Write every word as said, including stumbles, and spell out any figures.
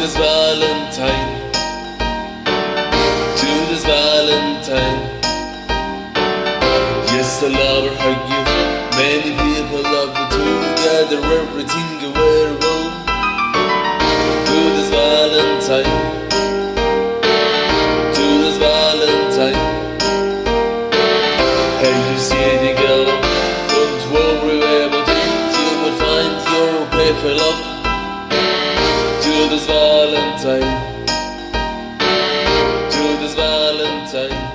this Valentine, to this Valentine. Yes, I love her, hug you. Many people love you too. Gather everything you wear around. To this Valentine, to this Valentine. Hey, you see the girl, don't worry about it. You will find your perfect love. To this Valentine, to this Valentine.